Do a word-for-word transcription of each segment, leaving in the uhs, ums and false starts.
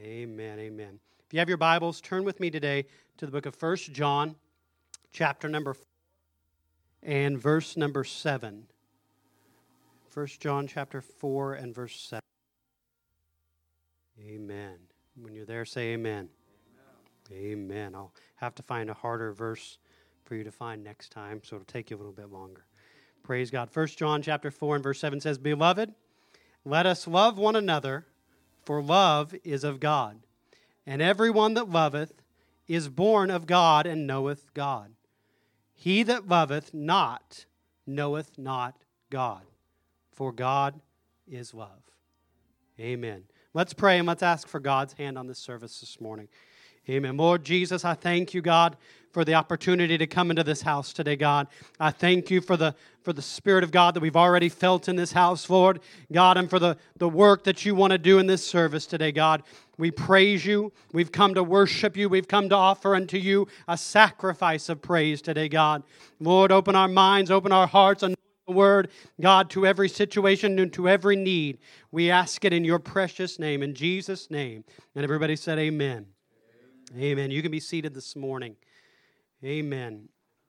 Amen, amen. If you have your Bibles, turn with me today to the book of First John, chapter number four, and verse number seven. First John chapter four and verse seven. Amen. When you're there, say amen. Amen. Amen. I'll have to find a harder verse for you to find next time, so it'll take you a little bit longer. Praise God. First John chapter four and verse seven says, Beloved, let us love one another, for love is of God. And everyone that loveth is born of God and knoweth God. He that loveth not knoweth not God, for God is love. Amen. Let's pray and let's ask for God's hand on this service this morning. Amen. Lord Jesus, I thank you, God, for the opportunity to come into this house today, God. I thank you for the for the Spirit of God that we've already felt in this house, Lord. God, and for the, the work that you want to do in this service today, God. We praise you. We've come to worship you. We've come to offer unto you a sacrifice of praise today, God. Lord, open our minds, open our hearts, and the word, God, to every situation and to every need. We ask it in your precious name, in Jesus' name. And everybody said amen. Amen. Amen. You can be seated this morning. Amen.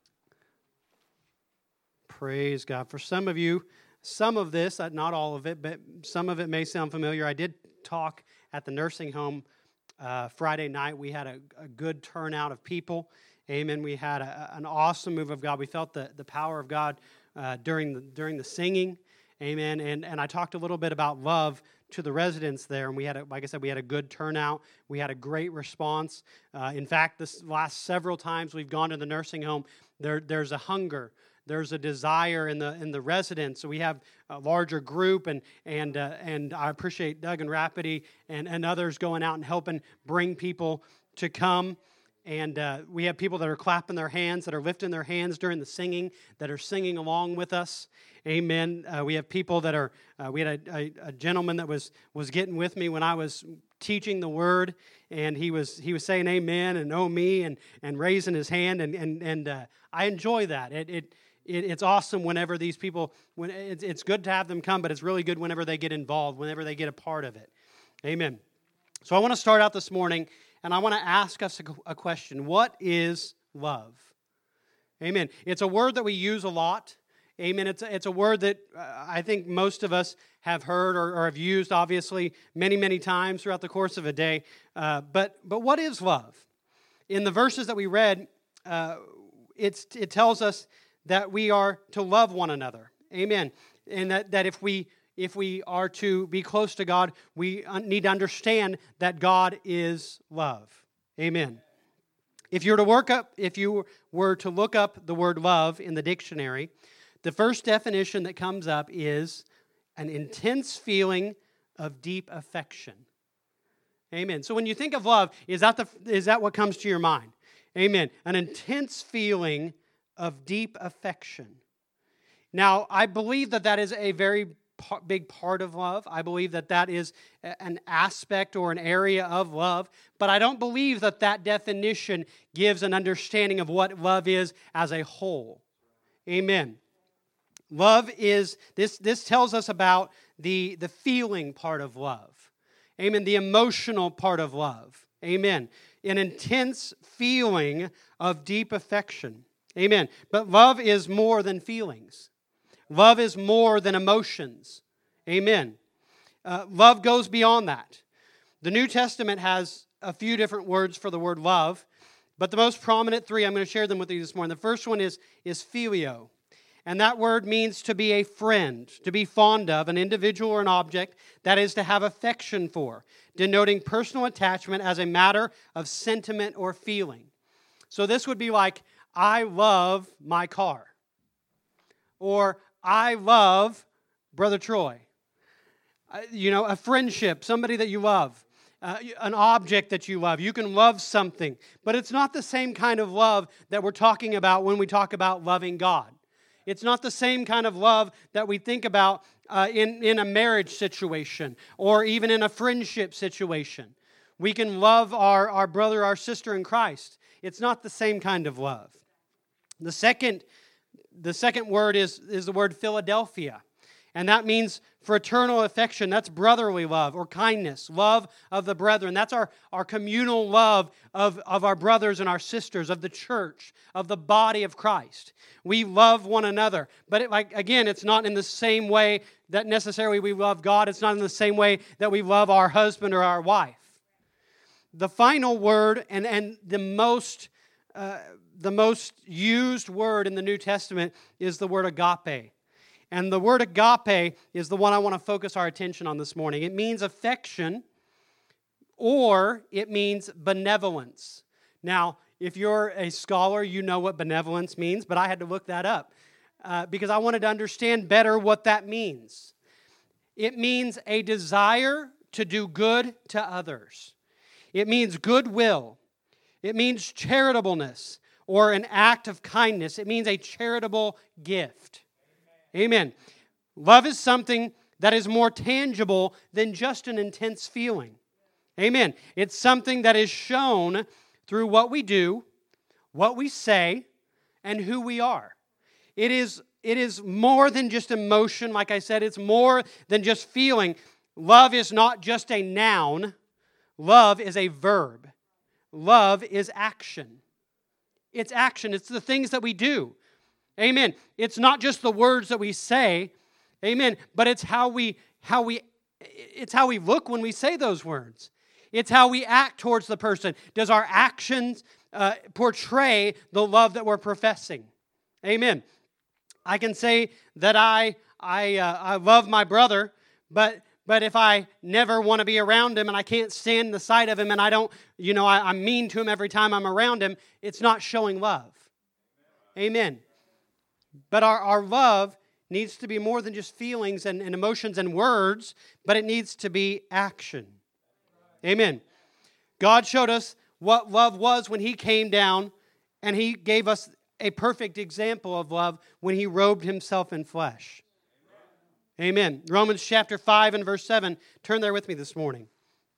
Praise God. For some of you, some of this, not all of it, but some of it may sound familiar. I did talk at the nursing home uh, Friday night. We had a, a good turnout of people. Amen. We had a, an awesome move of God. We felt the, the power of God uh, during the, during the singing. Amen. And and I talked a little bit about love to the residents there, and we had, a, like I said, we had a good turnout. We had a great response. Uh, in fact, this last several times we've gone to the nursing home, there there's a hunger, there's a desire in the in the residents. So we have a larger group, and and uh, and I appreciate Doug and Rapidy and and others going out and helping bring people to come. And uh, we have people that are clapping their hands, that are lifting their hands during the singing, that are singing along with us. Amen. Uh, we have people that are, uh, we had a, a, a gentleman that was was getting with me when I was teaching the word, and he was he was saying amen and oh me and and raising his hand, and and and uh, I enjoy that. It it. It, it's awesome whenever these people, when it's, it's good to have them come, but it's really good whenever they get involved, whenever they get a part of it. Amen. So I want to start out this morning, and I want to ask us a, a question. What is love? Amen. It's a word that we use a lot. Amen. It's a, it's a word that uh, I think most of us have heard or, or have used, obviously, many, many times throughout the course of a day. Uh, but but what is love? In the verses that we read, uh, it's it tells us that we are to love one another. Amen. And that, that if we if we are to be close to God, we need to understand that God is love. Amen. If you were to work up, if you were to look up the word love in the dictionary, the first definition that comes up is an intense feeling of deep affection. Amen. So when you think of love, is that the is that what comes to your mind? Amen. An intense feeling of deep affection. Now, I believe that that is a very p- big part of love. I believe that that is a- an aspect or an area of love, but I don't believe that that definition gives an understanding of what love is as a whole. Amen. Love is, this, this tells us about the, the feeling part of love. Amen. The emotional part of love. Amen. An intense feeling of deep affection. Amen. But love is more than feelings. Love is more than emotions. Amen. Uh, love goes beyond that. The New Testament has a few different words for the word love, but the most prominent three, I'm going to share them with you this morning. The first one is, is phileo. And that word means to be a friend, to be fond of, an individual or an object, that is to have affection for, denoting personal attachment as a matter of sentiment or feeling. So this would be like, I love my car. Or, I love Brother Troy. Uh, you know, a friendship, somebody that you love. Uh, an object that you love. You can love something. But it's not the same kind of love that we're talking about when we talk about loving God. It's not the same kind of love that we think about uh, in, in a marriage situation or even in a friendship situation. We can love our, our brother, our sister in Christ. It's not the same kind of love. The second, the second word is, is the word Philadelphia. And that means fraternal affection. That's brotherly love or kindness, love of the brethren. That's our, our communal love of, of our brothers and our sisters, of the church, of the body of Christ. We love one another. But it, like again, it's not in the same way that necessarily we love God. It's not in the same way that we love our husband or our wife. The final word and, and the most uh, the most used word in the New Testament is the word agape. And the word agape is the one I want to focus our attention on this morning. It means affection, or it means benevolence. Now, if you're a scholar, you know what benevolence means, but I had to look that up uh, because I wanted to understand better what that means. It means a desire to do good to others. It means goodwill. It means charitableness or an act of kindness. It means a charitable gift. Amen. Love is something that is more tangible than just an intense feeling. Amen. It's something that is shown through what we do, what we say, and who we are. It is, it is more than just emotion. Like I said, it's more than just feeling. Love is not just a noun. Love is a verb. Love is action. It's action. It's the things that we do. Amen. It's not just the words that we say, amen, but it's how we how we it's how we look when we say those words. It's how we act towards the person. Does our actions uh, portray the love that we're professing? Amen. I can say that I I uh, I love my brother, but but if I never want to be around him and I can't stand the sight of him and I don't, you know, I, I'm mean to him every time I'm around him, it's not showing love. Amen. But our, our love needs to be more than just feelings and, and emotions and words, but it needs to be action. Amen. God showed us what love was when He came down, and He gave us a perfect example of love when He robed Himself in flesh. Amen. Romans chapter five and verse seven. Turn there with me this morning.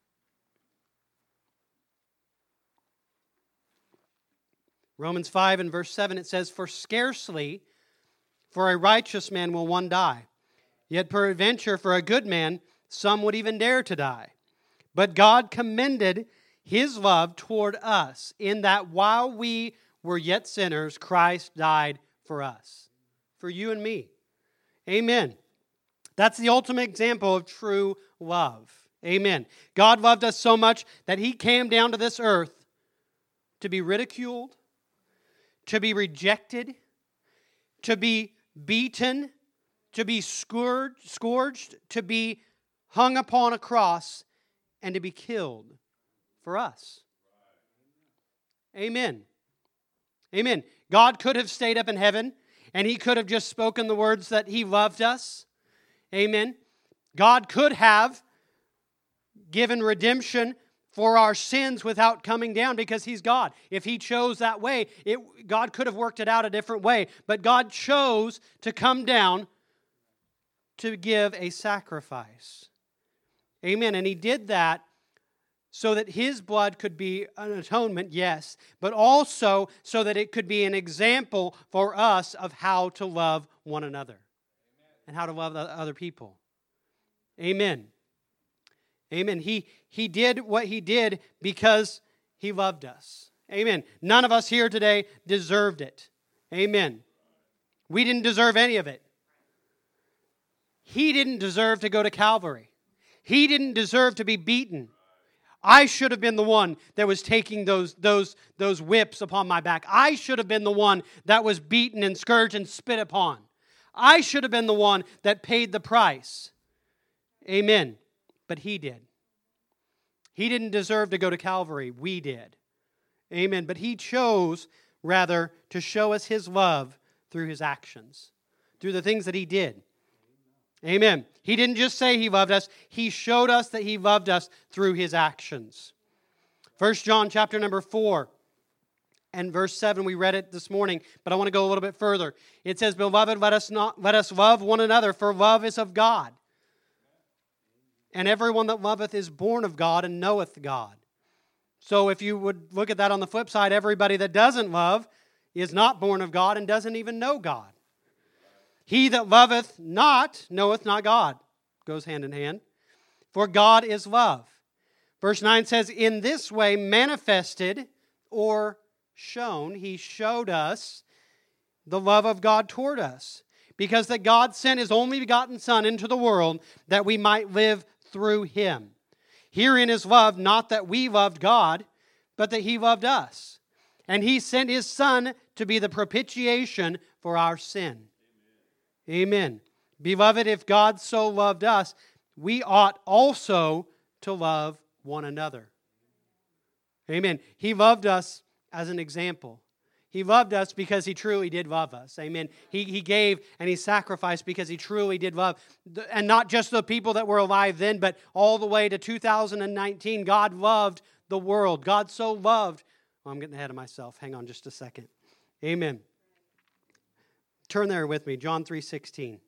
Romans five and verse seven, it says, "For scarcely for a righteous man will one die. Yet peradventure for a good man some would even dare to die. But God commended His love toward us, in that while we were yet sinners, Christ died for us." For you and me. Amen. That's the ultimate example of true love. Amen. God loved us so much that He came down to this earth to be ridiculed, to be rejected, to be beaten, to be scourged, scourged, to be hung upon a cross, and to be killed for us. Amen. Amen. God could have stayed up in heaven, and He could have just spoken the words that He loved us. Amen. God could have given redemption for our sins without coming down because He's God. If He chose that way, it, God could have worked it out a different way. But God chose to come down to give a sacrifice. Amen. And He did that so that His blood could be an atonement, yes, but also so that it could be an example for us of how to love one another and how to love other people. Amen. Amen. He, he did what He did because He loved us. Amen. None of us here today deserved it. Amen. We didn't deserve any of it. He didn't deserve to go to Calvary. He didn't deserve to be beaten. I should have been the one that was taking those, those, those whips upon my back. I should have been the one that was beaten and scourged and spit upon. I should have been the one that paid the price. Amen. But He did. He didn't deserve to go to Calvary. We did. Amen. But He chose, rather, to show us His love through His actions, through the things that He did. Amen. He didn't just say He loved us. He showed us that He loved us through His actions. First John chapter number four and verse seven, we read it this morning, but I want to go a little bit further. It says, "Beloved, let us not let us love one another, for love is of God. And everyone that loveth is born of God and knoweth God." So if you would look at that on the flip side, everybody that doesn't love is not born of God and doesn't even know God. He that loveth not knoweth not God. Goes hand in hand. For God is love. Verse nine says, in this way manifested or shown, he showed us the love of God toward us, because that God sent his only begotten Son into the world that we might live through him. Herein is love, not that we loved God, but that he loved us. And he sent his Son to be the propitiation for our sin. Amen. Amen. Beloved, if God so loved us, we ought also to love one another. Amen. He loved us as an example. He loved us because he truly did love us. Amen. He, he gave and he sacrificed because he truly did love. And not just the people that were alive then, but all the way to two thousand nineteen, God loved the world. God so loved. Oh, I'm getting ahead of myself. Hang on just a second. Amen. Turn there with me, John three sixteen.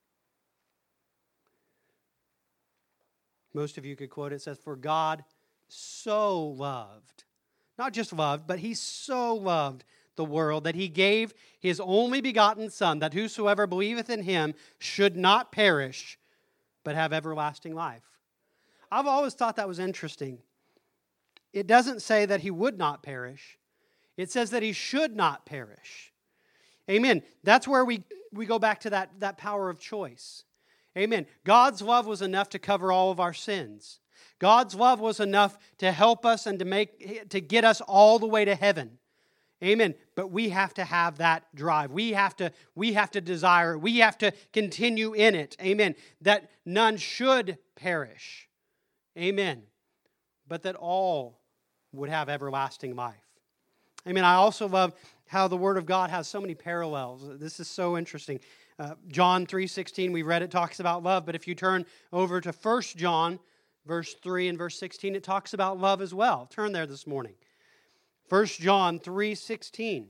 Most of you could quote it. It says, for God so loved, not just loved, but he so loved the world that he gave his only begotten Son, that whosoever believeth in him should not perish, but have everlasting life. I've always thought that was interesting. It doesn't say that he would not perish. It says that he should not perish. Amen. That's where we, we go back to that, that power of choice. Amen. God's love was enough to cover all of our sins. God's love was enough to help us and to make to get us all the way to heaven. Amen. But we have to have that drive. We have to, we have to desire it. We have to continue in it. Amen. That none should perish. Amen. But that all would have everlasting life. Amen. I also love how the Word of God has so many parallels. This is so interesting. Uh, John three sixteen, we read it, talks about love. But if you turn over to First John, verse three and verse sixteen, it talks about love as well. Turn there this morning. First John three sixteen.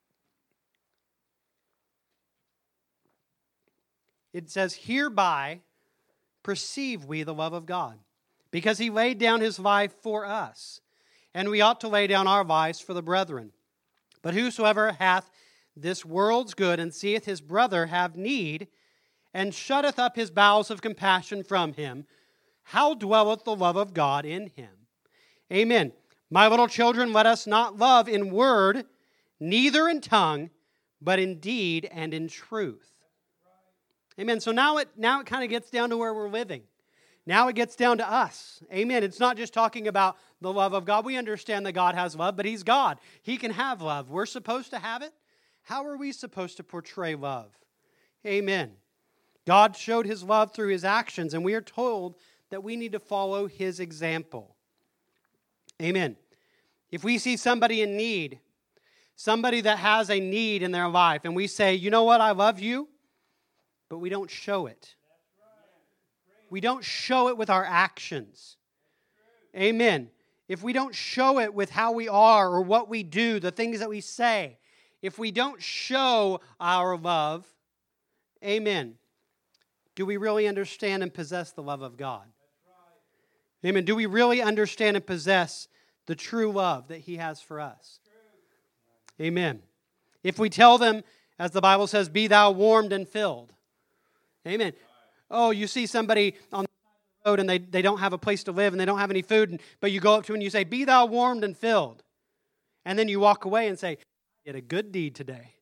It says, hereby perceive we the love of God, because he laid down his life for us, and we ought to lay down our lives for the brethren. But whosoever hath this world's good, and seeth his brother have need, and shutteth up his bowels of compassion from him, how dwelleth the love of God in him? Amen. My little children, let us not love in word, neither in tongue, but in deed and in truth. Amen. So now it now it kind of gets down to where we're living. Now it gets down to us. Amen. It's not just talking about the love of God. We understand that God has love, but he's God. He can have love. We're supposed to have it. How are we supposed to portray love? Amen. God showed his love through his actions, and we are told that we need to follow his example. Amen. If we see somebody in need, somebody that has a need in their life, and we say, you know what, I love you, but we don't show it. We don't show it with our actions. Amen. If we don't show it with how we are or what we do, the things that we say, if we don't show our love, amen, do we really understand and possess the love of God? Amen. Do we really understand and possess the true love that he has for us? Amen. If we tell them, as the Bible says, be thou warmed and filled. Amen. Oh, you see somebody on the road and they, they don't have a place to live and they don't have any food, and, but you go up to them and you say, be thou warmed and filled. And then you walk away and say, I did a good deed today.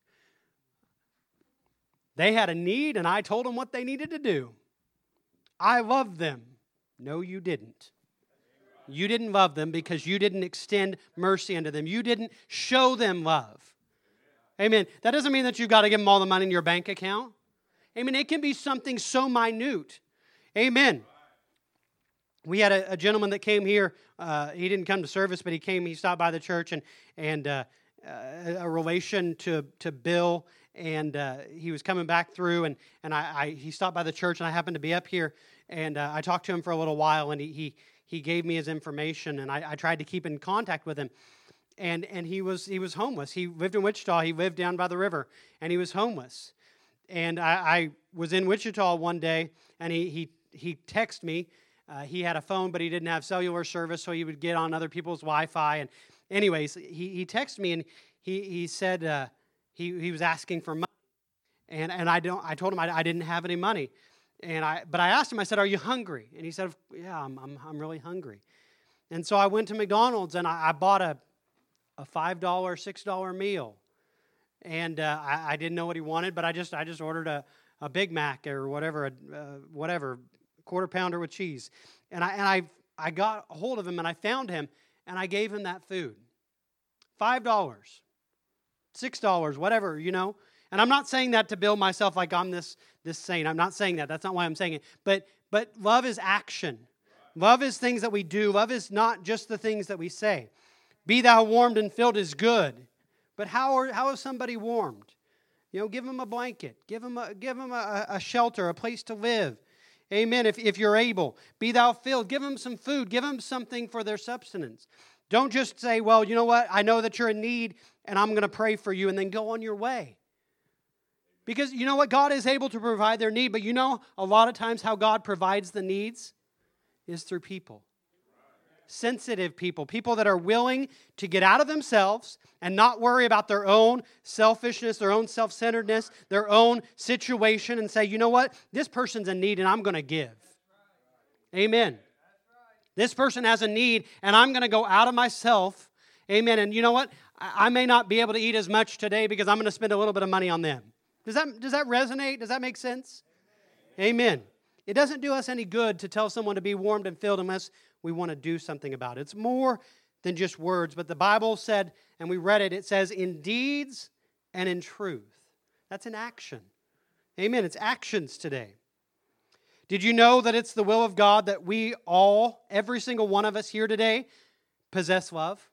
They had a need and I told them what they needed to do. I loved them. No, you didn't. You didn't love them because you didn't extend mercy unto them. You didn't show them love. Amen. That doesn't mean that you've got to give them all the money in your bank account. Amen. It can be something so minute. Amen. We had a, a gentleman that came here. Uh, he didn't come to service, but he came. He stopped by the church, and and uh, uh, a relation to to Bill, and uh, he was coming back through, and and I, I he stopped by the church, and I happened to be up here, and uh, I talked to him for a little while, and he he, he gave me his information, and I, I tried to keep in contact with him, and and he was he was homeless. He lived in Wichita. He lived down by the river, and he was homeless. And I, I was in Wichita one day, and he he he texted me. Uh, he had a phone, but he didn't have cellular service, so he would get on other people's Wi-Fi. And anyways, he he texted me, and he he said uh, he he was asking for money, And and I don't. I told him I, I didn't have any money. And I, but I asked him, I said, "Are you hungry?" And he said, "Yeah, I'm I'm, I'm really hungry." And so I went to McDonald's and I, I bought a a five dollar, six dollar meal. And uh, I, I didn't know what he wanted, but I just I just ordered a, a Big Mac or whatever, a, uh, whatever, quarter pounder with cheese. And I and I I got a hold of him and I found him and I gave him that food. Five dollars, six dollars, whatever, you know. And I'm not saying that to build myself like I'm this this saint. I'm not saying that. That's not why I'm saying it. But but love is action. Love is things that we do. Love is not just the things that we say. Be thou warmed and filled is good. But how are, how is somebody warmed? You know, give them a blanket. Give them a, give them a, a shelter, a place to live. Amen, if, if you're able. Be thou filled. Give them some food. Give them something for their substance. Don't just say, well, you know what? I know that you're in need, and I'm going to pray for you, and then go on your way. Because you know what? God is able to provide their need, but you know a lot of times how God provides the needs is through people. Sensitive people, people that are willing to get out of themselves and not worry about their own selfishness, their own self-centeredness, their own situation, and say, you know what? This person's in need and I'm going to give. Amen. This person has a need and I'm going to go out of myself. Amen. And you know what? I may not be able to eat as much today because I'm going to spend a little bit of money on them. Does that, does that resonate? Does that make sense? Amen. It doesn't do us any good to tell someone to be warmed and filled unless we want to do something about it. It's more than just words, but the Bible said, and we read it, it says, in deeds and in truth. That's an action. Amen. It's actions today. Did you know that it's the will of God that we all, every single one of us here today, possess love?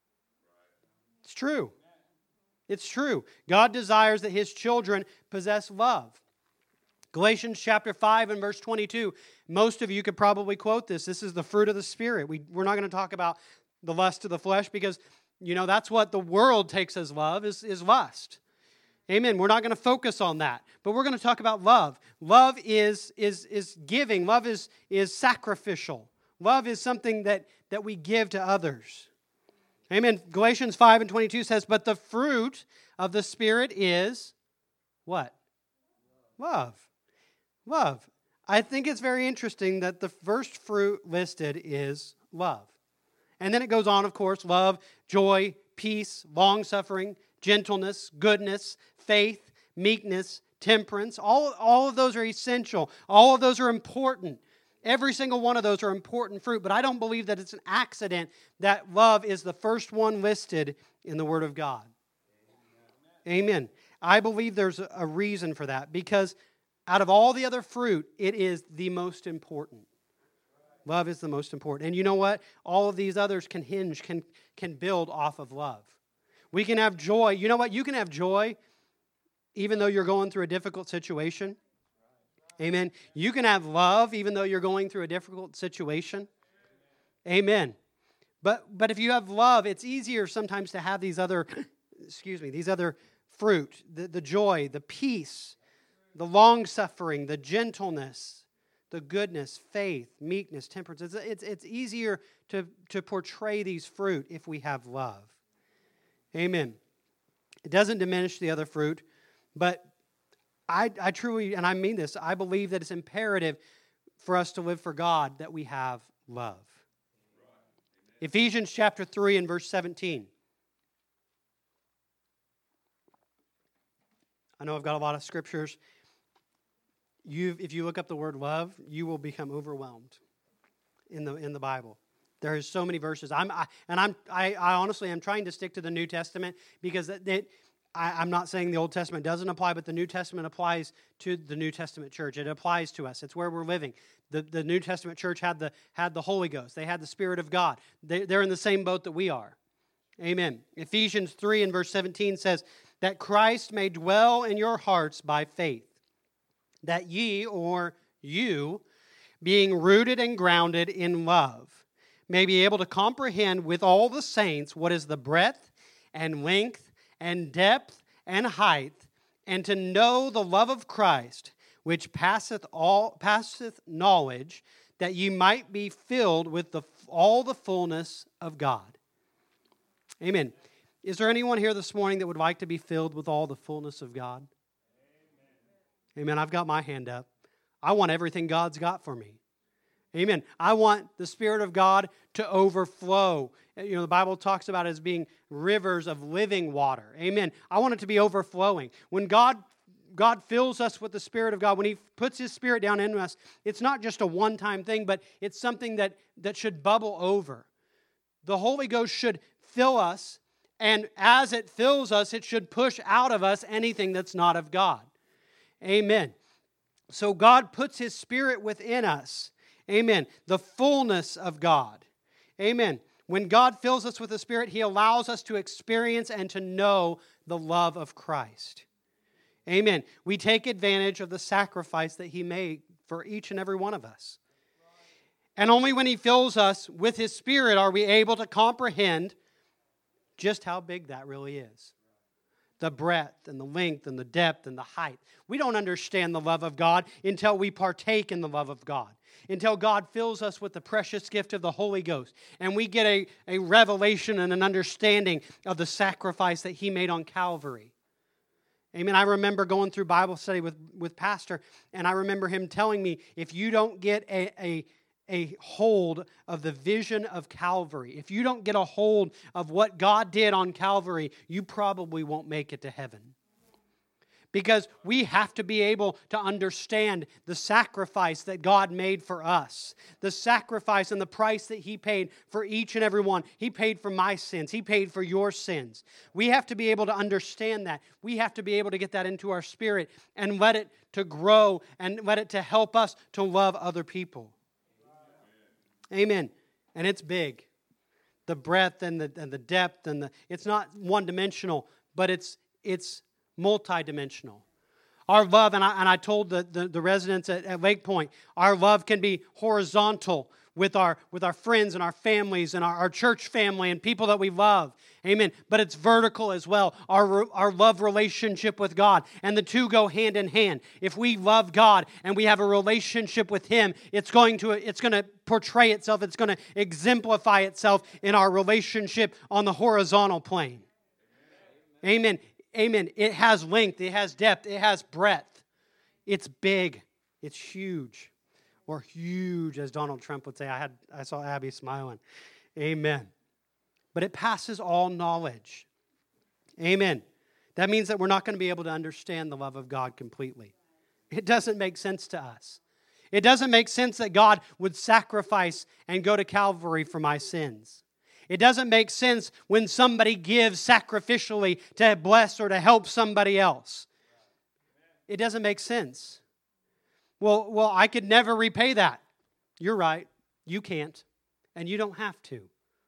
It's true. It's true. God desires that His children possess love. Galatians chapter five and verse twenty-two. Most of you could probably quote this. This is the fruit of the Spirit. We, we're not going to talk about the lust of the flesh because, you know, that's what the world takes as love, is, is lust. Amen. We're not going to focus on that. But we're going to talk about love. Love is, is, is giving. Love is, is sacrificial. Love is something that, that we give to others. Amen. Galatians five and twenty-two says, but the fruit of the Spirit is what? Love. Love. I think it's very interesting that the first fruit listed is love. And then it goes on, of course, love, joy, peace, long-suffering, gentleness, goodness, faith, meekness, temperance. All, all of those are essential. All of those are important. Every single one of those are important fruit, but I don't believe that it's an accident that love is the first one listed in the Word of God. Amen. Amen. I believe there's a reason for that because out of all the other fruit, it is the most important. Love is the most important. And you know what? All of these others can hinge, can, can build off of love. We can have joy. You know what? You can have joy even though you're going through a difficult situation. Amen. You can have love even though you're going through a difficult situation. Amen. But but if you have love, it's easier sometimes to have these other, excuse me, these other fruit, the, the joy, the peace, the long-suffering, the gentleness, the goodness, faith, meekness, temperance. It's, it's, it's easier to, to portray these fruit if we have love. Amen. It doesn't diminish the other fruit, but I, I truly, and I mean this, I believe that it's imperative for us to live for God that we have love. Ephesians chapter three and verse seventeen. I know I've got a lot of scriptures. You, if you look up the word love, you will become overwhelmed in the in the Bible. There is so many verses. I'm I, and I'm I, I honestly am trying to stick to the New Testament because it, it, I, I'm not saying the Old Testament doesn't apply, but the New Testament applies to the New Testament church. It applies to us. It's where we're living. The the New Testament church had the had the Holy Ghost. They had the Spirit of God. They, they're in the same boat that we are. Amen. Ephesians three and verse seventeen says that Christ may dwell in your hearts by faith, that ye, or you, being rooted and grounded in love, may be able to comprehend with all the saints what is the breadth and length and depth and height, and to know the love of Christ, which passeth all passeth knowledge, that ye might be filled with the, all the fullness of God. Amen. Is there anyone here this morning that would like to be filled with all the fullness of God? Amen. I've got my hand up. I want everything God's got for me. Amen. I want the Spirit of God to overflow. You know, the Bible talks about it as being rivers of living water. Amen. I want it to be overflowing. When God God fills us with the Spirit of God, when He puts His Spirit down in us, it's not just a one-time thing, but it's something that, that should bubble over. The Holy Ghost should fill us, and as it fills us, it should push out of us anything that's not of God. Amen. So God puts His Spirit within us. Amen. The fullness of God. Amen. When God fills us with the Spirit, He allows us to experience and to know the love of Christ. Amen. We take advantage of the sacrifice that He made for each and every one of us. And only when He fills us with His Spirit are we able to comprehend just how big that really is. The breadth and the length and the depth and the height. We don't understand the love of God until we partake in the love of God. Until God fills us with the precious gift of the Holy Ghost. And we get a, a revelation and an understanding of the sacrifice that He made on Calvary. Amen. I remember going through Bible study with, with Pastor, and I remember him telling me, if you don't get a, a, a hold of the vision of Calvary, if you don't get a hold of what God did on Calvary, you probably won't make it to heaven. Because we have to be able to understand the sacrifice that God made for us. The sacrifice and the price that He paid for each and every one. He paid for my sins. He paid for your sins. We have to be able to understand that. We have to be able to get that into our spirit and let it to grow and let it to help us to love other people. Amen. And it's big. The breadth and the and the depth and the it's not one-dimensional, but it's it's multidimensional. Our love, and I, and I told the, the, the residents at, at Lake Point, our love can be horizontal with our, with our friends and our families and our, our church family and people that we love. Amen. But it's vertical as well, our, our love relationship with God. And the two go hand in hand. If we love God and we have a relationship with Him, it's going to, it's going to portray itself, it's going to exemplify itself in our relationship on the horizontal plane. Amen. Amen. It has length, it has depth, it has breadth. It's big. It's huge. Or huge, as Donald Trump would say. I had I saw Abby smiling. Amen. But it passes all knowledge. Amen. That means that we're not going to be able to understand the love of God completely. It doesn't make sense to us. It doesn't make sense that God would sacrifice and go to Calvary for my sins. It doesn't make sense when somebody gives sacrificially to bless or to help somebody else. It doesn't make sense. Well, well, I could never repay that. You're right. You can't. And you don't have to.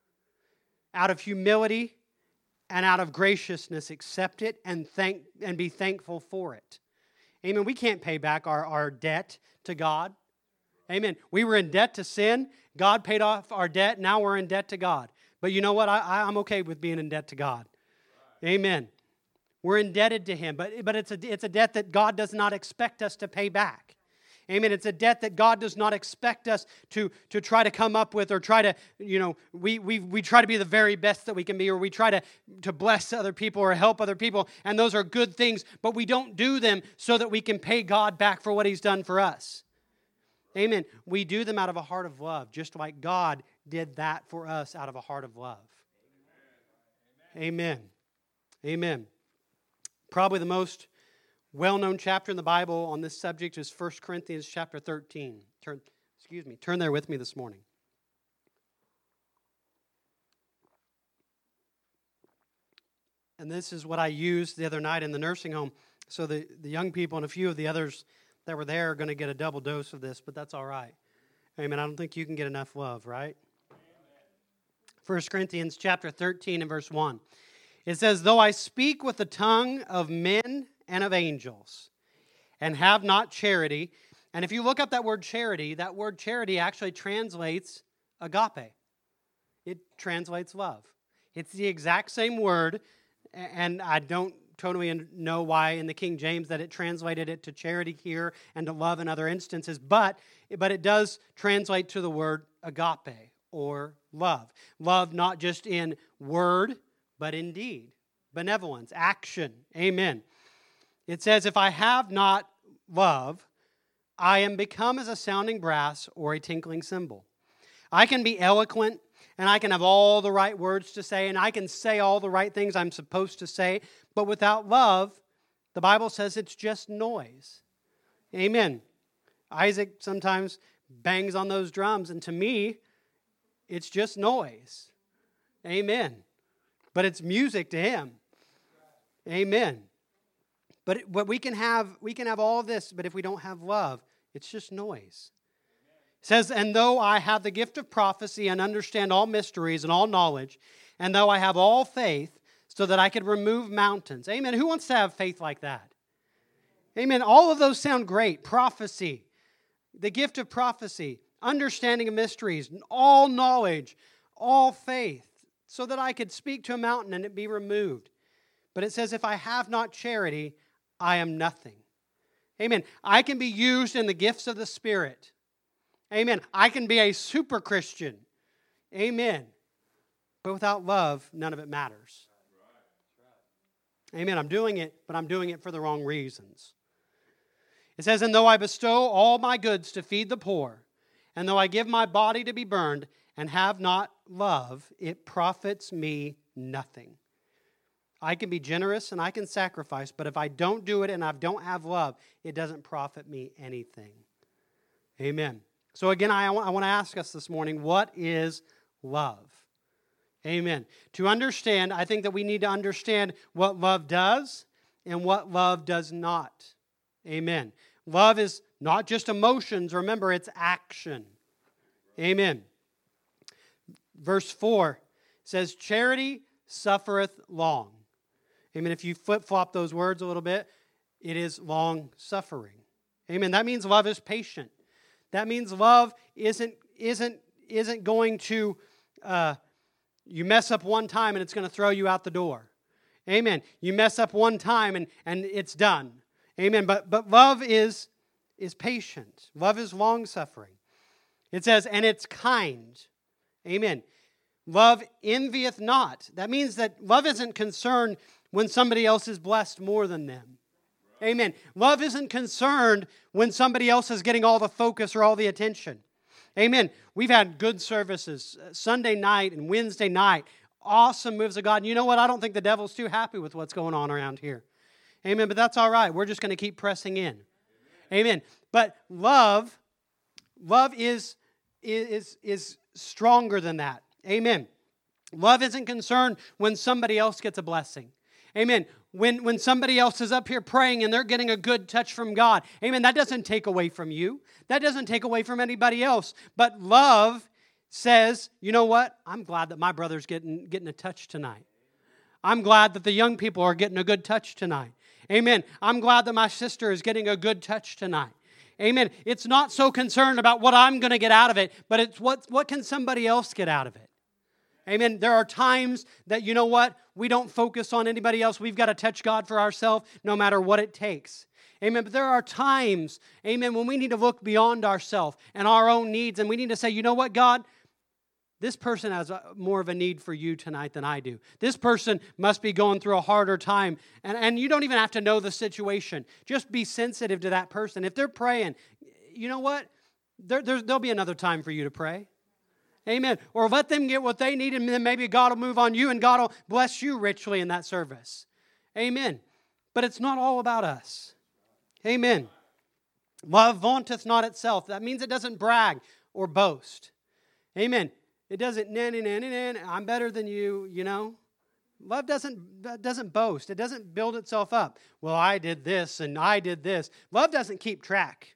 Out of humility and out of graciousness, accept it and thank and be thankful for it. Amen. We can't pay back our, our debt to God. Amen. We were in debt to sin. God paid off our debt. Now we're in debt to God. But you know what? I, I'm okay with being in debt to God. Amen. We're indebted to Him, but, but it's a, it's a debt that God does not expect us to pay back. Amen. It's a debt that God does not expect us to, to try to come up with or try to, you know, we, we, we try to be the very best that we can be, or we try to, to bless other people or help other people, and those are good things, but we don't do them so that we can pay God back for what He's done for us. Amen. We do them out of a heart of love, just like God did that for us out of a heart of love. Amen. Amen. Probably the most well-known chapter in the Bible on this subject is First Corinthians chapter thirteen. Turn, excuse me, turn there with me this morning. And this is what I used the other night in the nursing home. So the, the young people and a few of the others that were there are going to get a double dose of this, but that's all right. Amen. I don't think you can get enough love, right? First Corinthians chapter thirteen and verse one. It says, though I speak with the tongue of men and of angels, and have not charity. And if you look up that word charity, that word charity actually translates agape. It translates love. It's the exact same word, and I don't totally know why in the King James that it translated it to charity here and to love in other instances, but, but it does translate to the word agape, or love. Love not just in word, but in deed. Benevolence, action. Amen. It says, if I have not love, I am become as a sounding brass or a tinkling cymbal. I can be eloquent, and I can have all the right words to say, and I can say all the right things I'm supposed to say, but without love, the Bible says it's just noise. Amen. Isaac sometimes bangs on those drums, and to me, it's just noise. Amen. But it's music to him. Amen. But, it, but we can have we can have all of this, but if we don't have love, it's just noise. It says, and though I have the gift of prophecy and understand all mysteries and all knowledge, and though I have all faith so that I could remove mountains. Amen. Who wants to have faith like that? Amen. All of those sound great. Prophecy, the gift of prophecy, understanding of mysteries, all knowledge, all faith, so that I could speak to a mountain and it be removed. But it says, if I have not charity, I am nothing. Amen. I can be used in the gifts of the Spirit. Amen. I can be a super Christian. Amen. But without love, none of it matters. Amen. I'm doing it, but I'm doing it for the wrong reasons. It says, and though I bestow all my goods to feed the poor, and though I give my body to be burned, and have not love, it profits me nothing. I can be generous and I can sacrifice, but if I don't do it and I don't have love, it doesn't profit me anything. Amen. So again, I want to ask us this morning, what is love? Amen. To understand, I think that we need to understand what love does and what love does not. Amen. Love is not just emotions. Remember, it's action. Amen. Verse four says, charity suffereth long. Amen. If you flip-flop those words a little bit, it is long-suffering. Amen. That means love is patient. That means love isn't, isn't, isn't going to, uh, you mess up one time and it's going to throw you out the door. Amen. You mess up one time and, and it's done. Amen. But, but love is, is patient. Love is long-suffering. It says, and it's kind. Amen. Love envieth not. That means that love isn't concerned when somebody else is blessed more than them. Amen. Love isn't concerned when somebody else is getting all the focus or all the attention. Amen. We've had good services Sunday night and Wednesday night. Awesome moves of God. And you know what? I don't think the devil's too happy with what's going on around here. Amen. But that's all right. We're just going to keep pressing in. Amen. But love, love is, is, is stronger than that. Amen. Love isn't concerned when somebody else gets a blessing. Amen. When, when somebody else is up here praying and they're getting a good touch from God. Amen. That doesn't take away from you. That doesn't take away from anybody else. But love says, you know what? I'm glad that my brother's getting, getting a touch tonight. I'm glad that the young people are getting a good touch tonight. Amen. I'm glad that my sister is getting a good touch tonight. Amen. It's not so concerned about what I'm going to get out of it, but it's what, what can somebody else get out of it? Amen. There are times that, you know what, we don't focus on anybody else. We've got to touch God for ourselves no matter what it takes. Amen. But there are times, amen, when we need to look beyond ourselves and our own needs, and we need to say, you know what, God, this person has a, more of a need for you tonight than I do. This person must be going through a harder time. And, and you don't even have to know the situation. Just be sensitive to that person. If they're praying, you know what? There, there, there'll be another time for you to pray. Amen. Or let them get what they need, and then maybe God will move on you, and God will bless you richly in that service. Amen. But it's not all about us. Amen. Love vaunteth not itself. That means it doesn't brag or boast. Amen. It doesn't, nah, nah, nah, nah, nah, I'm better than you, you know. Love doesn't, doesn't boast. It doesn't build itself up. Well, I did this and I did this. Love doesn't keep track.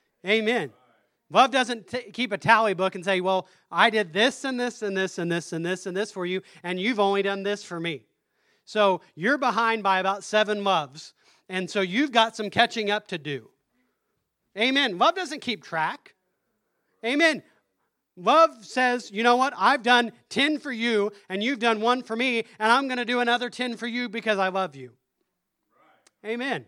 Amen. Love doesn't t- keep a tally book and say, well, I did this and this and this and this and this and this for you, and you've only done this for me. So you're behind by about seven loves, and so you've got some catching up to do. Amen. Love doesn't keep track. Amen. Love says, you know what? I've done ten for you, and you've done one for me, and I'm going to do another ten for you because I love you. Right. Amen.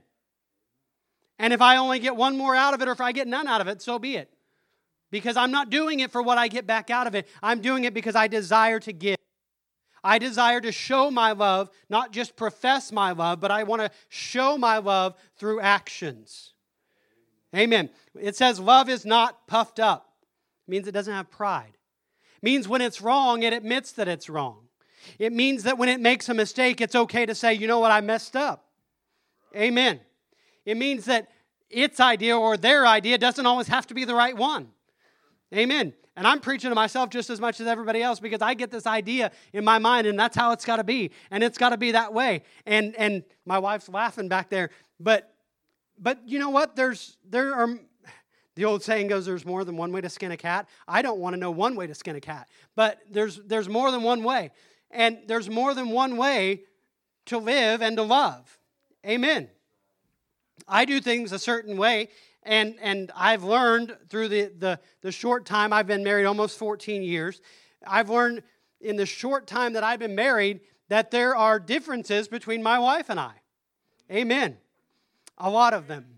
And if I only get one more out of it, or if I get none out of it, so be it. Because I'm not doing it for what I get back out of it. I'm doing it because I desire to give. I desire to show my love, not just profess my love, but I want to show my love through actions. Amen. It says love is not puffed up. It means it doesn't have pride. It means when it's wrong, it admits that it's wrong. It means that when it makes a mistake, it's okay to say, you know what, I messed up. Amen. It means that its idea or their idea doesn't always have to be the right one. Amen. And I'm preaching to myself just as much as everybody else because I get this idea in my mind and that's how it's got to be. And it's got to be that way. And and my wife's laughing back there. But but you know what? There's there are the old saying goes, there's more than one way to skin a cat. I don't want to know one way to skin a cat. But there's there's more than one way. And there's more than one way to live and to love. Amen. I do things a certain way. And and I've learned through the, the, the short time, I've been married almost fourteen years, I've learned in the short time that I've been married that there are differences between my wife and I. Amen. A lot of them.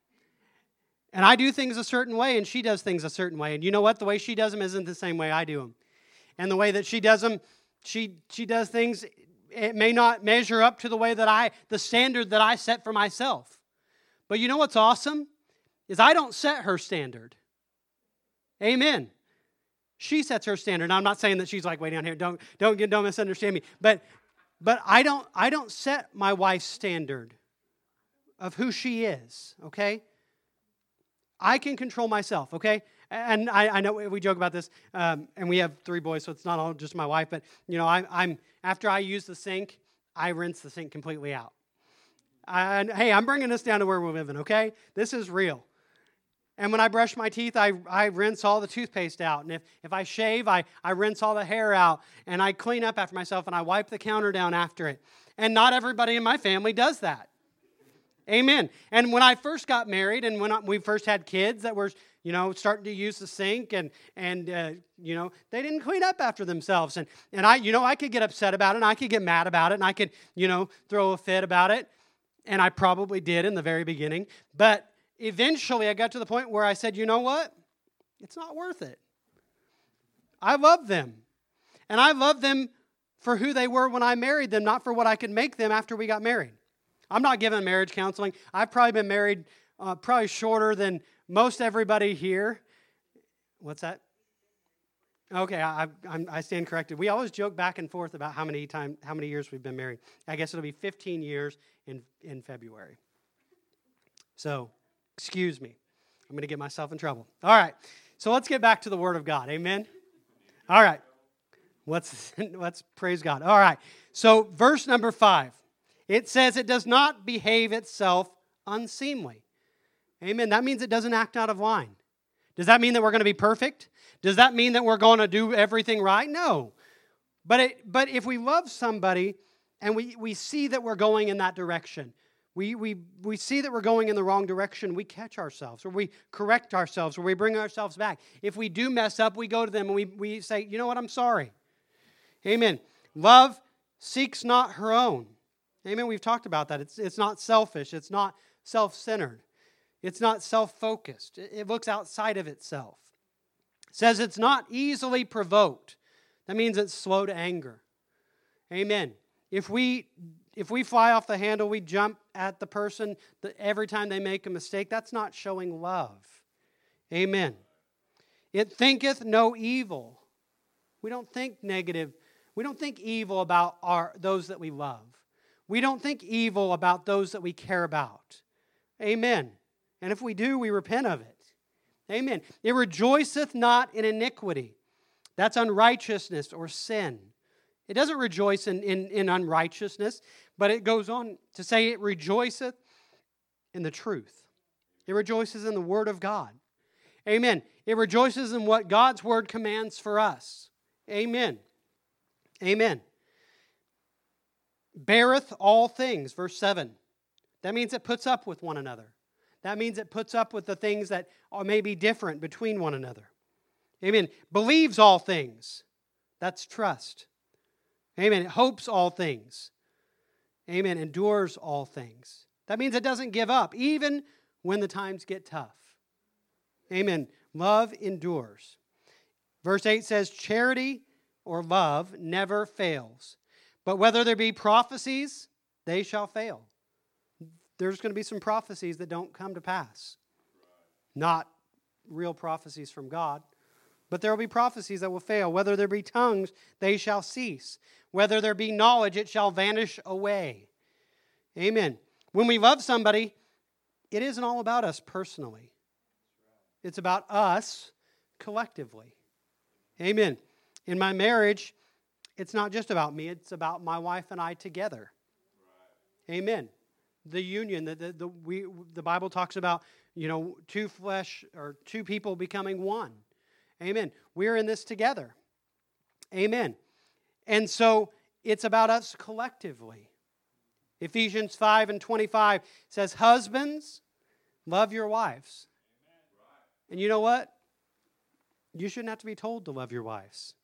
And I do things a certain way and she does things a certain way. And you know what? The way she does them isn't the same way I do them. And the way that she does them, she she does things, it may not measure up to the way that I, the standard that I set for myself. But you know what's awesome? Is I don't set her standard. Amen. She sets her standard. Now, I'm not saying that she's like way down here. Don't don't get don't misunderstand me. But but I don't I don't set my wife's standard of who she is. Okay. I can control myself. Okay. And I, I know we joke about this, um, and we have three boys, so it's not all just my wife. But you know, I, I'm after I use the sink, I rinse the sink completely out. And hey, I'm bringing this down to where we're living. Okay, this is real. And when I brush my teeth, I, I rinse all the toothpaste out. And if, if I shave, I, I rinse all the hair out. And I clean up after myself, and I wipe the counter down after it. And not everybody in my family does that. Amen. And when I first got married and when we first had kids that were, you know, starting to use the sink and, and uh, you know, they didn't clean up after themselves. And, and I, you know, I could get upset about it, and I could get mad about it, and I could, you know, throw a fit about it. And I probably did in the very beginning. But eventually I got to the point where I said, you know what? It's not worth it. I love them. And I love them for who they were when I married them, not for what I could make them after we got married. I'm not giving marriage counseling. I've probably been married uh, probably shorter than most everybody here. What's that? Okay, I, I, I stand corrected. We always joke back and forth about how many time, how many years we've been married. I guess it'll be fifteen years in, in February. So, excuse me. I'm going to get myself in trouble. All right, so let's get back to the Word of God. Amen? All right. Let's, let's praise God. All right, so verse number five. It says it does not behave itself unseemly. Amen. That means it doesn't act out of line. Does that mean that we're going to be perfect? Does that mean that we're going to do everything right? No. But it, but if we love somebody and we, we see that we're going in that direction, we, we, we see that we're going in the wrong direction, we catch ourselves, or we correct ourselves, or we bring ourselves back. If we do mess up, we go to them and we, we say, you know what, I'm sorry. Amen. Love seeks not her own. Amen. We've talked about that. It's, it's not selfish. It's not self-centered. It's not self-focused. It, it looks outside of itself. It says it's not easily provoked. That means it's slow to anger. Amen. If we if we fly off the handle, we jump at the person that every time they make a mistake, that's not showing love. Amen. It thinketh no evil. We don't think negative. We don't think evil about our those that we love. We don't think evil about those that we care about. Amen. And if we do, we repent of it. Amen. It rejoiceth not in iniquity. That's unrighteousness or sin. It doesn't rejoice in, in, in unrighteousness, but it goes on to say it rejoiceth in the truth. It rejoices in the Word of God. Amen. It rejoices in what God's Word commands for us. Amen. Amen. Beareth all things, verse seven. That means it puts up with one another. That means it puts up with the things that are maybe different between one another. Amen. Believes all things. That's trust. Amen. It hopes all things. Amen. Endures all things. That means it doesn't give up, even when the times get tough. Amen. Love endures. Verse eight says, charity or love never fails. But whether there be prophecies, they shall fail. There's going to be some prophecies that don't come to pass. Not real prophecies from God. But there will be prophecies that will fail. Whether there be tongues, they shall cease. Whether there be knowledge, it shall vanish away. Amen. When we love somebody, it isn't all about us personally. It's about us collectively. Amen. In my marriage, it's not just about me. It's about my wife and I together. Amen. The union that the, the, we, the Bible talks about, you know, two flesh or two people becoming one. Amen. We're in this together. Amen. And so it's about us collectively. Ephesians five and twenty-five says, husbands, love your wives. And you know what? You shouldn't have to be told to love your wives.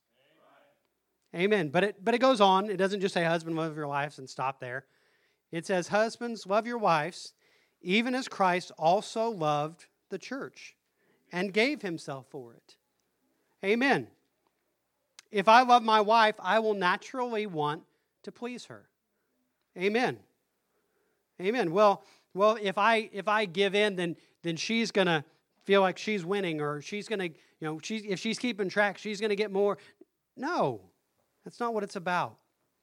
Amen. But it, but it goes on. It doesn't just say, husband, love your wives and stop there. It says, husbands, love your wives, even as Christ also loved the church and gave himself for it. Amen. If I love my wife, I will naturally want to please her. Amen. Amen. Well, well, if I if I give in, then then she's gonna feel like she's winning, or she's gonna, you know, she's if she's keeping track, she's gonna get more. No, that's not what it's about.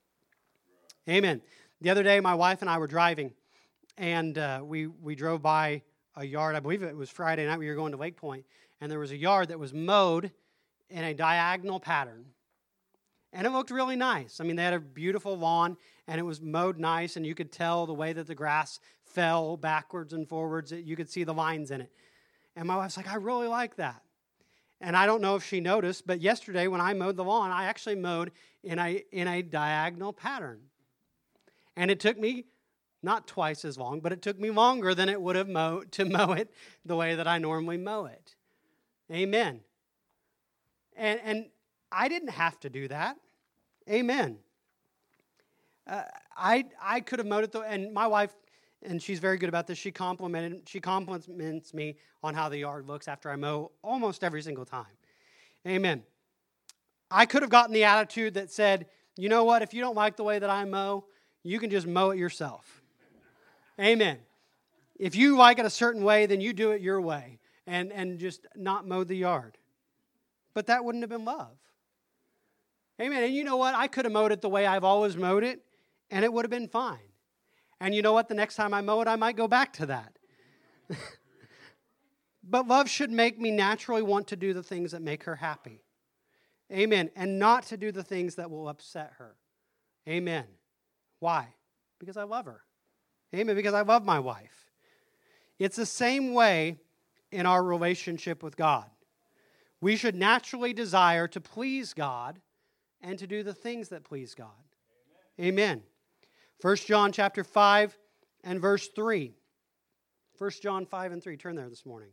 Amen. The other day, my wife and I were driving, and uh, we we drove by a yard. I believe it was Friday night. We were going to Lake Point, and there was a yard that was mowed in a diagonal pattern. And it looked really nice. I mean, they had a beautiful lawn, and it was mowed nice, and you could tell the way that the grass fell backwards and forwards. You could see the lines in it. And my wife's like, I really like that. And I don't know if she noticed, but yesterday when I mowed the lawn, I actually mowed in a, in a diagonal pattern. And it took me not twice as long, but it took me longer than it would have mowed to mow it the way that I normally mow it. Amen. And and I didn't have to do that. Amen. Uh, I I could have mowed it, though, and my wife, and she's very good about this, she complimented, she compliments me on how the yard looks after I mow almost every single time. Amen. I could have gotten the attitude that said, you know what, if you don't like the way that I mow, you can just mow it yourself. Amen. If you like it a certain way, then you do it your way, and, and just not mow the yard. But that wouldn't have been love. Amen. And you know what? I could have mowed it the way I've always mowed it, and it would have been fine. And you know what? The next time I mow it, I might go back to that. But love should make me naturally want to do the things that make her happy. Amen. And not to do the things that will upset her. Amen. Why? Because I love her. Amen. Because I love my wife. It's the same way in our relationship with God. We should naturally desire to please God and to do the things that please God. Amen. Amen. First John chapter five and verse three. First John five and three. Turn there this morning.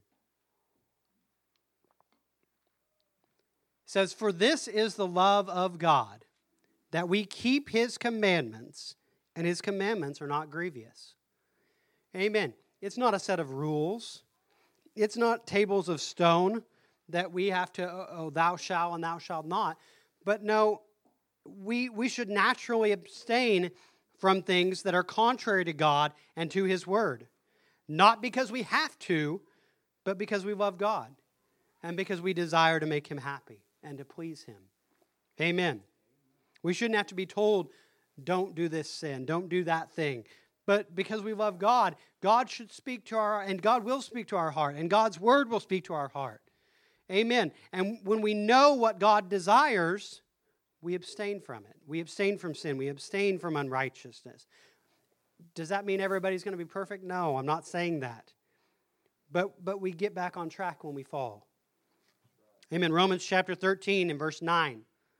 It says, for this is the love of God, that we keep his commandments, and his commandments are not grievous. Amen. It's not a set of rules. It's not tables of stone that we have to, oh, thou shalt and thou shalt not. But no, we we should naturally abstain from things that are contrary to God and to his word. Not because we have to, but because we love God and because we desire to make him happy and to please him. Amen. We shouldn't have to be told, don't do this sin, don't do that thing. But because we love God, God should speak to our, and God will speak to our heart, and God's word will speak to our heart. Amen. And when we know what God desires, we abstain from it. We abstain from sin. We abstain from unrighteousness. Does that mean everybody's going to be perfect? No, I'm not saying that. But, but we get back on track when we fall. Amen. Romans chapter thirteen and verse nine.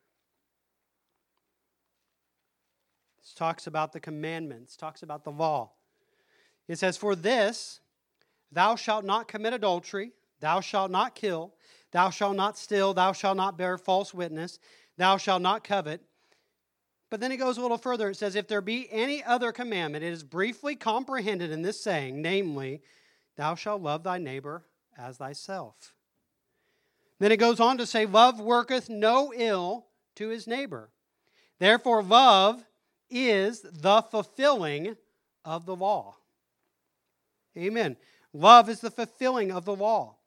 This talks about the commandments, talks about the law. It says, for this, thou shalt not commit adultery, thou shalt not kill, thou shalt not steal, thou shalt not bear false witness, thou shalt not covet. But then it goes a little further. It says, if there be any other commandment, it is briefly comprehended in this saying, namely, thou shalt love thy neighbor as thyself. Then it goes on to say, love worketh no ill to his neighbor. Therefore, love is the fulfilling of the law. Amen. Love is the fulfilling of the law.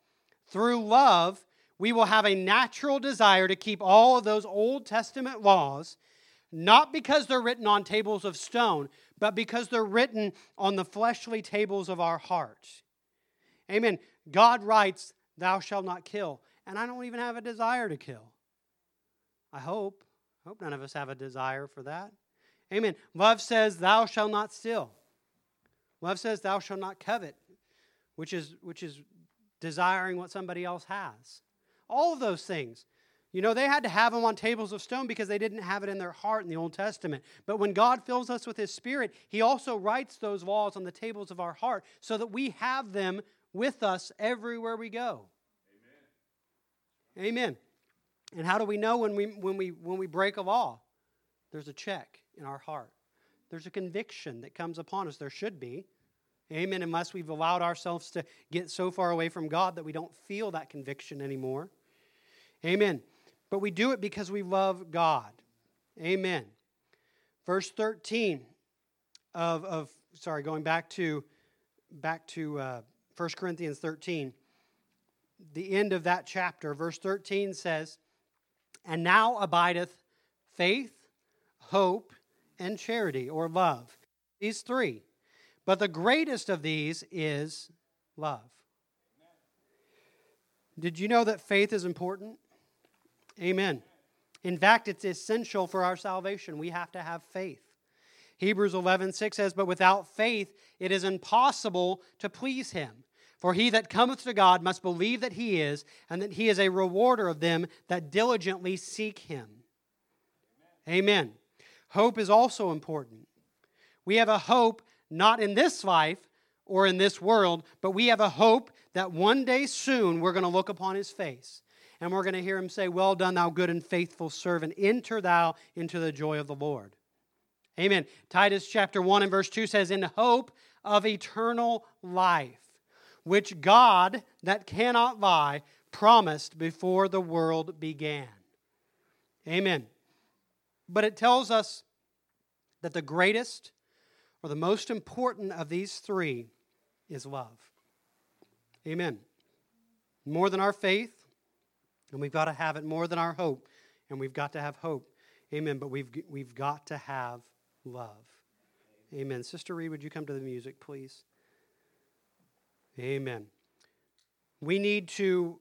through love, we will have a natural desire to keep all of those Old Testament laws, not because they're written on tables of stone, but because they're written on the fleshly tables of our hearts. Amen. God writes, thou shalt not kill. And I don't even have a desire to kill. I hope. I hope none of us have a desire for that. Amen. Love says, thou shalt not steal. Love says, thou shalt not covet, which is, which is desiring what somebody else has. All of those things. You know, they had to have them on tables of stone because they didn't have it in their heart in the Old Testament. But when God fills us with His Spirit, He also writes those laws on the tables of our heart so that we have them with us everywhere we go. Amen. Amen. And how do we know when we when we when we break a law? There's a check in our heart. There's a conviction that comes upon us. There should be. Amen. Unless we've allowed ourselves to get so far away from God that we don't feel that conviction anymore. Amen. But we do it because we love God. Amen. Verse thirteen of, of sorry, going back to back to uh, First Corinthians thirteen. The end of that chapter, verse thirteen says, and now abideth faith, hope, and charity, or love. These three. But the greatest of these is love. Did you know that faith is important? Amen. In fact, it's essential for our salvation. We have to have faith. Hebrews eleven six says, but without faith it is impossible to please Him. For he that cometh to God must believe that He is, and that He is a rewarder of them that diligently seek Him. Amen. Amen. Hope is also important. We have a hope not in this life or in this world, but we have a hope that one day soon we're going to look upon His face. And we're going to hear Him say, well done, thou good and faithful servant. Enter thou into the joy of the Lord. Amen. Titus chapter one and verse two says, in hope of eternal life, which God, that cannot lie, promised before the world began. Amen. But it tells us that the greatest or the most important of these three is love. Amen. More than our faith, and we've got to have it. More than our hope, and we've got to have hope. Amen. But we've we've got to have love. Amen. Sister Reed, would you come to the music, please? Amen. We need to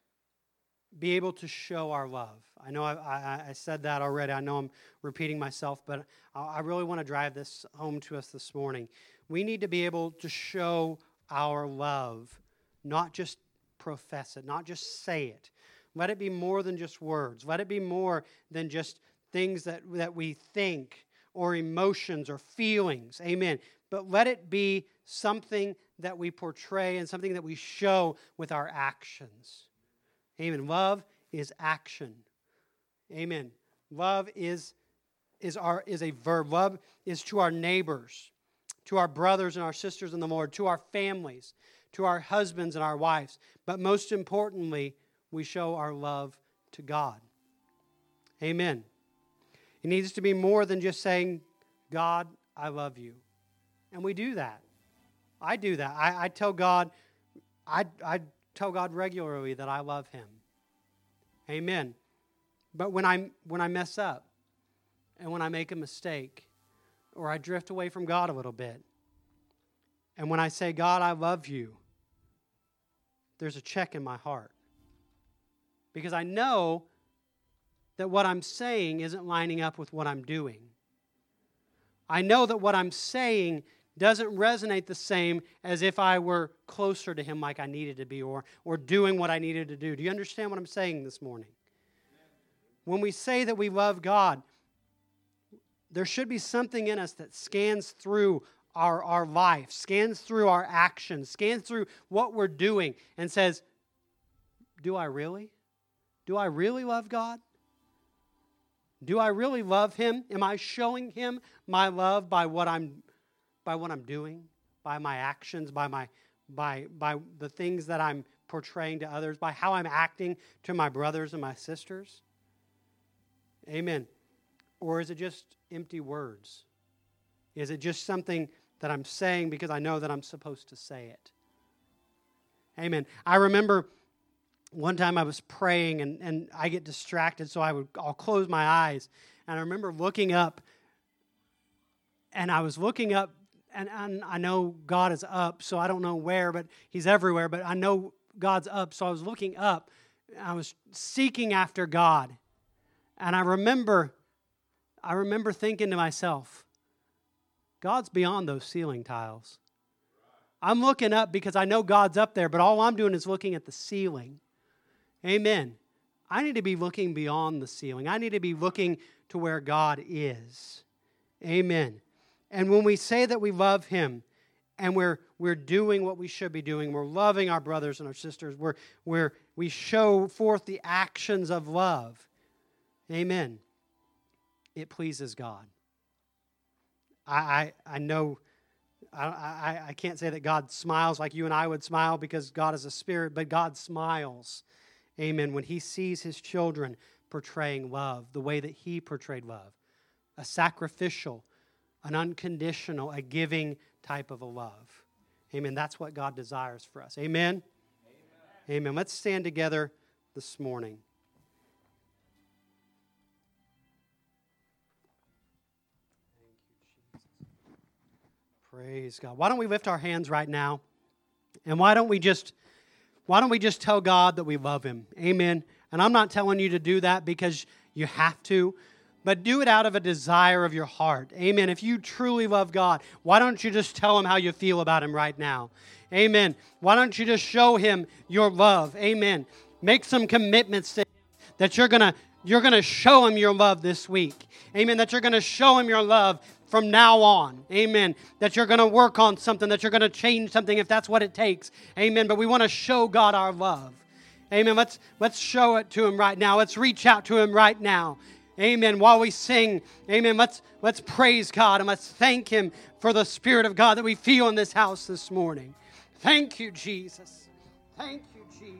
be able to show our love. I know I, I, I said that already. I know I'm repeating myself, but I, I really want to drive this home to us this morning. We need to be able to show our love, not just profess it, not just say it. Let it be more than just words. Let it be more than just things that, that we think or emotions or feelings. Amen. But let it be something that we portray and something that we show with our actions. Amen. Love is action. Amen. Love is, is, our, is a verb. Love is to our neighbors, to our brothers and our sisters in the Lord, to our families, to our husbands and our wives. But most importantly, we show our love to God. Amen. It needs to be more than just saying, God, I love you. And we do that. I do that. I, I tell God, I, I tell God regularly that I love Him. Amen. But when I when I mess up, and when I make a mistake, or I drift away from God a little bit, and when I say, God, I love you, there's a check in my heart. Because I know that what I'm saying isn't lining up with what I'm doing. I know that what I'm saying doesn't resonate the same as if I were closer to Him like I needed to be, or, or doing what I needed to do. Do you understand what I'm saying this morning? When we say that we love God, there should be something in us that scans through our, our life, scans through our actions, scans through what we're doing and says, do I really? Do I really love God? Do I really love Him? Am I showing Him my love by what I'm by what I'm doing, by my actions, by my by by the things that I'm portraying to others, by how I'm acting to my brothers and my sisters? Amen. Or is it just empty words? Is it just something that I'm saying because I know that I'm supposed to say it? Amen. I remember one time I was praying and, and I get distracted, so I would I'll close my eyes. And I remember looking up, and I was looking up, and, and I know God is up, so I don't know where, but He's everywhere, but I know God's up, so I was looking up. I was seeking after God. And I remember, I remember thinking to myself, God's beyond those ceiling tiles. I'm looking up because I know God's up there, but all I'm doing is looking at the ceiling. Amen. I need to be looking beyond the ceiling. I need to be looking to where God is. Amen. And when we say that we love Him and we're we're doing what we should be doing, we're loving our brothers and our sisters, we're, we're, we show forth the actions of love. Amen. It pleases God. I I, I know... I, I, I can't say that God smiles like you and I would smile because God is a spirit, but God smiles, amen, when He sees His children portraying love the way that He portrayed love. A sacrificial, an unconditional, a giving type of a love. Amen. That's what God desires for us. Amen? Amen. Amen. Let's stand together this morning. Praise God. Why don't we lift our hands right now? And why don't we just why don't we just tell God that we love Him? Amen. And I'm not telling you to do that because you have to, but do it out of a desire of your heart. Amen. If you truly love God, why don't you just tell Him how you feel about Him right now? Amen. Why don't you just show Him your love? Amen. Make some commitments to Him that you're gonna you're gonna show Him your love this week. Amen. That you're gonna show Him your love from now on. Amen. That you're going to work on something, that you're going to change something if that's what it takes. Amen. But we want to show God our love. Amen. Let's let's show it to Him right now. Let's reach out to Him right now. Amen. While we sing, amen, let's let's praise God and let's thank Him for the Spirit of God that we feel in this house this morning. Thank you, Jesus. Thank you.